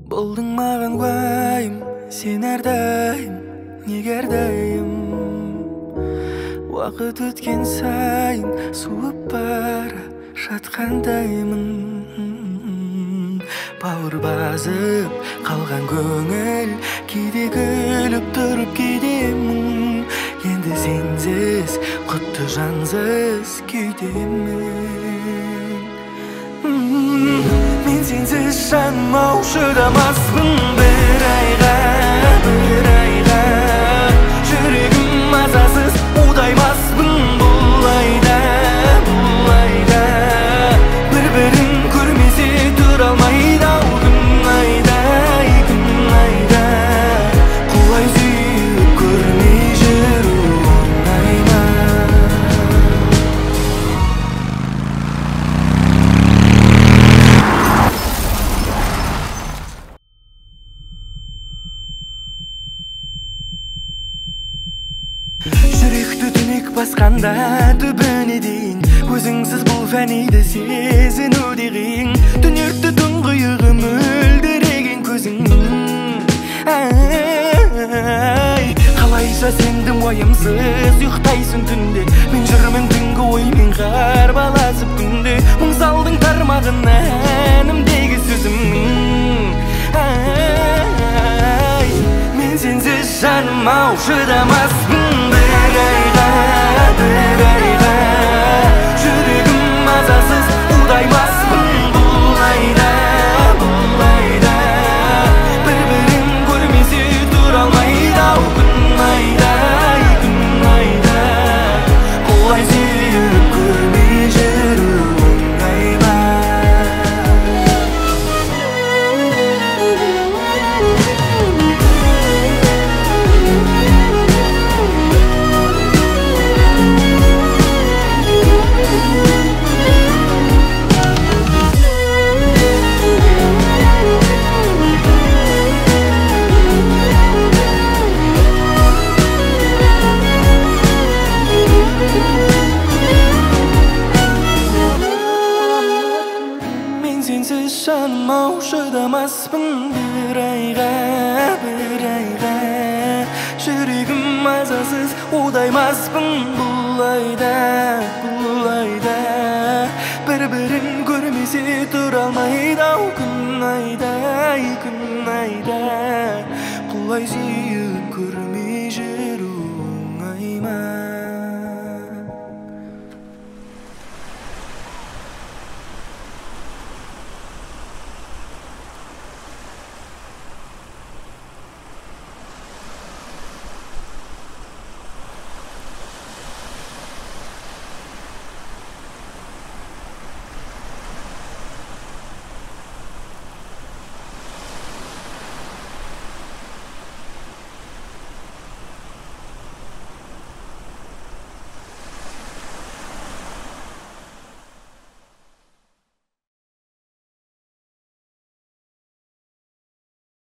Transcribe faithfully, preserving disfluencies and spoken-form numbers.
Болдың маған уайым, сен әрдайым, неге әрдайым. Уақыт өткен сайын суып бара жатқандаймын. Бауыр басып қалған көңіл, кейде күліп тұрып кейдемін. Енді сенсіз құтты жансыз күйдемін. Мен сенсіз жаным ау шыдамаспын бір айға, бір айға. Жүрегім мазасыз удаймаспын бұл айда, бұл айда. Бір-бірін көрмесе тұра алмайды ау күн айда, күн айда. Құлай сүйіп көрмей жүру оңай ма? Жүректі түнек басқанда түбіне дейін, өзіңсіз бұл фәниді сезіну де қиын. Түнерді тұңғиығы мөлдіреген көзіңнің. Ай, қалайша сендің уайымсыз ұйықтайсың түнде. Мен жүрмін түнгі оймен қарбаласып күнде. Мұң салдың тармағына әнімдегі сөзімнің. Ай, мен сенсіз жаным ау шыдамаспын бір айға, бір айға. Жүрегім мазасыз удаймаспын бұл айда, бұл айда. Бір-бірін көрмесе тұра алмайды ау күн айда, күн айда. Құлай сүйіп көрмей жүру оңай ма? Сенсіз жаным ау шыдамаспын бір айға, бір айға. Жүрегім мазасыз удаймаспын бұл айда, бұл айда. Бір-бірін көрмесе тұра алмайды ау күн айда, күн айда. Құлай сүйіп